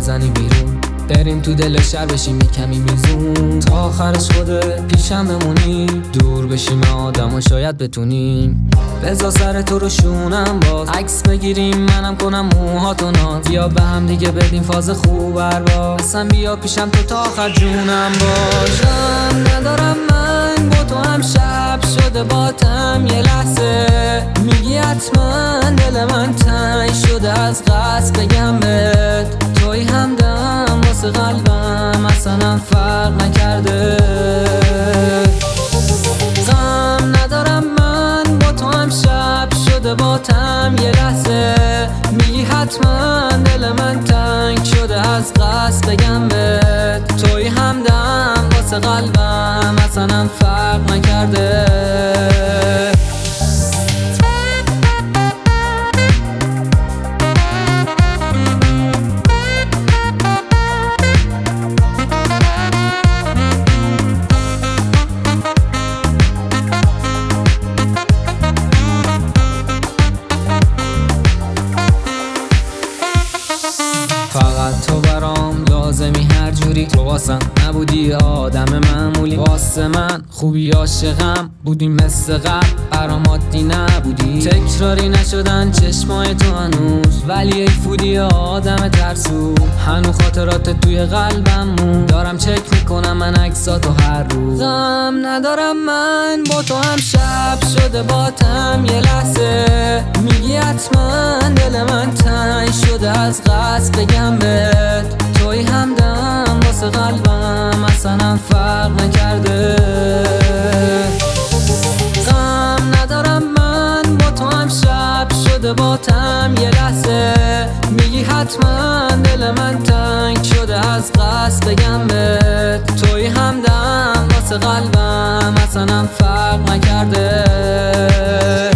بزنی بیرون، بریم تو دل شهر بشیم یه کمی میزون، تا آخرش خودت پیشم بمونی، دور بشیم آدم و شاید بتونیم. بذار سر تو رو شونم باز، عکس بگیریم منم کنم موهاتو ناز، بیا به هم دیگه بدیم فاز خوب با، اصلا بیا پیشم تو تا آخر جونم باشم. ندارم من با تو هم شب شده باتم یه لحظه، میگی حتما دل من تنگ شده از قصد بگم بهت، توی همدم واسه قلبم اصلا فرق نکرده. غم ندارم من با تو هم شب شده باتم یه لحظه، میگی حتما دل من تنگ شده از قصد بگم بهت، توی همدم واسه قلبم اصلا فرق نکرده. فقط تو برام لازمی هر جوری، تو واسم نبودی آدم معمولی، واسه من خوبی عاشقم بودی مثل قبل، برام عادی نبودی، تکراری نشدن چشمای تو هنوز، ولی ای فودی آدم ترسو، هنو خاطرات توی قلبم مون، دارم چک میکنم من عکساتو هر روز. غم ندارم من با تو هم شب شده باتم یه لحظه، میگی حتما دل من تنگ شده از قصد بگم بهت، توی همدم واسه قلبم اصلا فرق نکرده. غم ندارم من با تو هم شب شده باتم یه لحظه، میگی حتما دل من تنگ شده از قصد بگم بهت، توی همدم واسه قلبم اصلا فرق نکرده.